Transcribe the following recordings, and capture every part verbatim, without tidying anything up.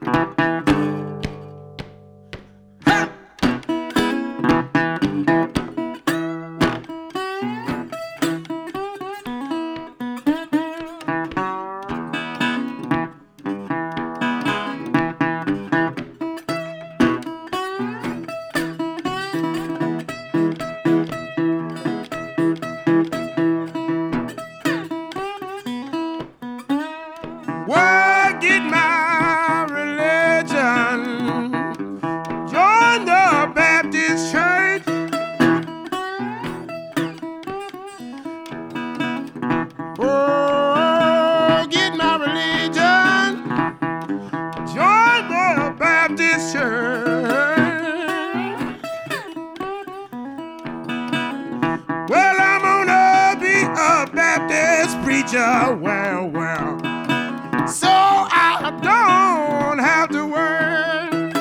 Well, get my religion, join the Baptist church. Oh, get my religion, join the Baptist church. Well, I'm gonna be a Baptist preacher. Well, well. So I don't have to worry.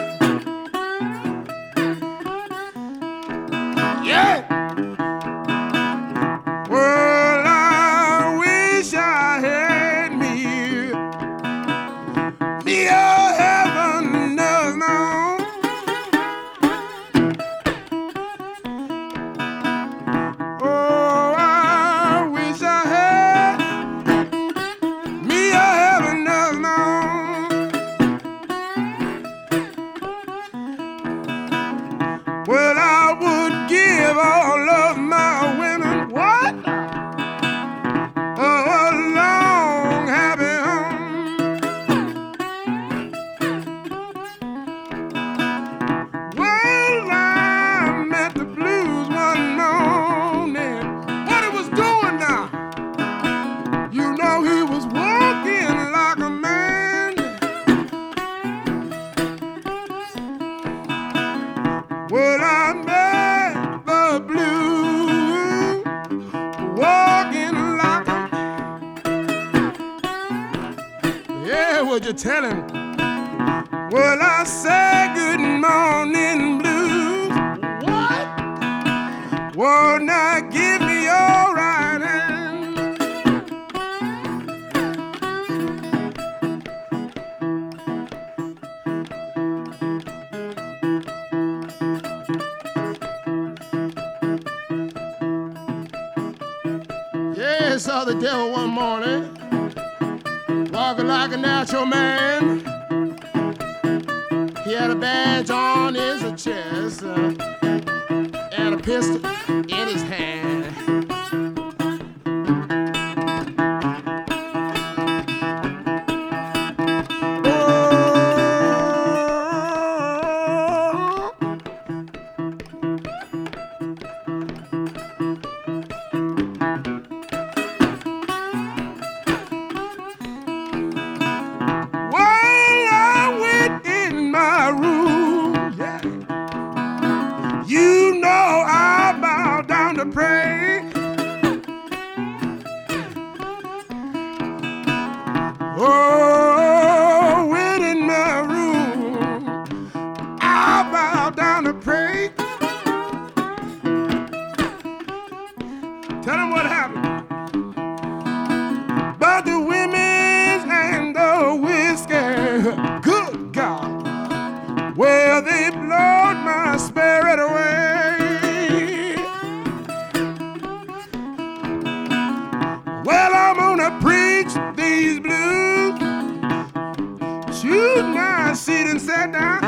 Yeah. Well, I wish I had me, me a heaven knows now. Oh, I wish I had me a heaven knows now. Well, I would give all of my women what? A long happy home. Well, I met the blues one morning. What he was doing now? You know he was walking like a man. Well, I met the blues walking like a man. Yeah, what you tell him? Well, I say good morning blues. What? Well, now give me your right hand. Yeah, saw the devil one morning, walking like a natural man. He had a badge on his chest uh, and a pistol in his hand. You know I bow down to pray. Oh, when in my room, I bow down to pray. Tell them what happened. About the women and the whiskey. Good God. Well, they blowed my spirit away. Well, I'm gonna preach these blues. Shoot my seat and sit down.